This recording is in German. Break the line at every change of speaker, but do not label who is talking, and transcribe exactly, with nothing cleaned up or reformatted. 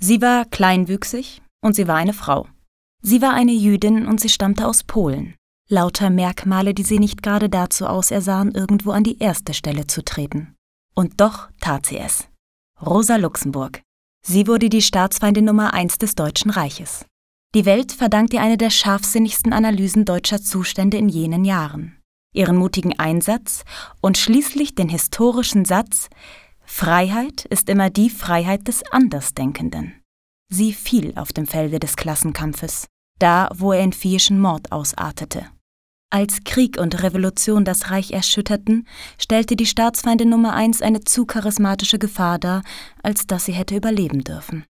Sie war kleinwüchsig und sie war eine Frau. Sie war eine Jüdin und sie stammte aus Polen. Lauter Merkmale, die sie nicht gerade dazu ausersahen, irgendwo an die erste Stelle zu treten. Und doch tat sie es. Rosa Luxemburg. Sie wurde die Staatsfeindin Nummer eins des Deutschen Reiches. Die Welt verdankt ihr eine der scharfsinnigsten Analysen deutscher Zustände in jenen Jahren. Ihren mutigen Einsatz und schließlich den historischen Satz: Freiheit ist immer die Freiheit des Andersdenkenden. Sie fiel auf dem Felde des Klassenkampfes, da, wo er in viehischen Mord ausartete. Als Krieg und Revolution das Reich erschütterten, stellte die Staatsfeindin Nummer eins eine zu charismatische Gefahr dar, als dass sie hätte überleben dürfen.